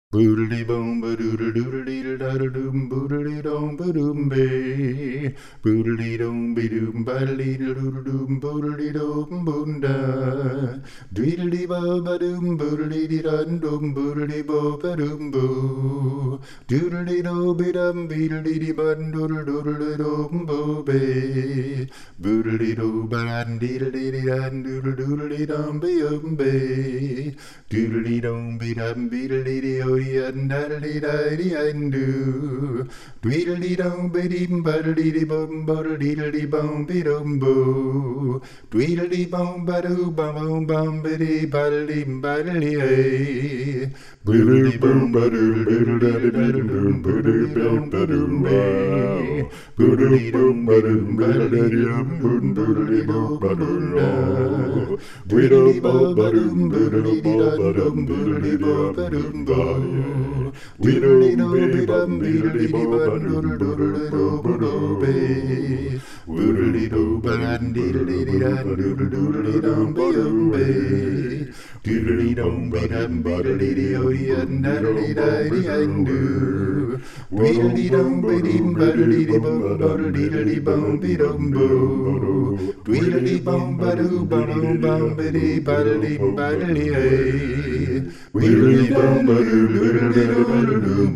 Boodly boom, ba doodle doodle da doom, boodly dom, ba doom bay. Boodly dom, be doom, badly doodle doom, boodly dom, boonda. Dweedly ba ba doom, boodly dun dum, boodly bo ba doom boo. Doodly do be dum, beedly bun, doodle doodle dom, bo bay. Boodly do ba dan, deedly dun, doodle doodle dum, be bay. Doodly dom, be dum, beedly oh. Diddly do, Tweedly dum biddy buddly bum buddly bum bidum boo, Tweedly bum badu bum bum biddy buddly buddly ay, Boodly bum badu biddly badum boodly bum badum bay, Boodly bum badum badum boodum boodly bum badum, Boodly bum badum boodly badum boodly badum bum. Diddly do be dum diddly bo bum doodle doodle do bo do be. Woodly do ban diddly dan doodle doodle dum be be. Diddly dum be dum diddly do yan diddly diddly do. Diddly dum be dim diddly bum bum diddly bum be dum bo. Diddly bum badu bum bum biddy badly badly ay. Diddly bum badu diddly do.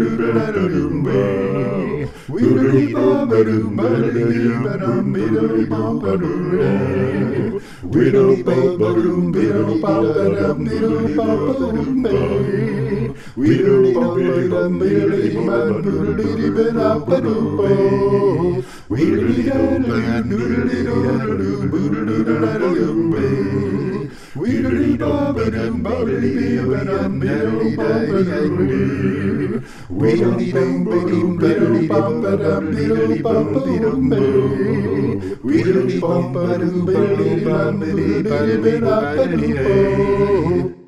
Widdly bum ba doom ba doom ba dum biddly bum ba doom. Widdly bum ba doom biddly bum ba dum biddly bum ba doom bay. Widdly bum ba dum biddly bum biddly bum ba doom. Widdly dum ba doodly dum boodly dum bay. Widdly bum ba dum biddly bum biddly bum ba doom. Widdly dum ba dum biddly bum ba dum biddly bum bidum boo. Widdly bum ba dum biddly bum biddly bum biddly bum.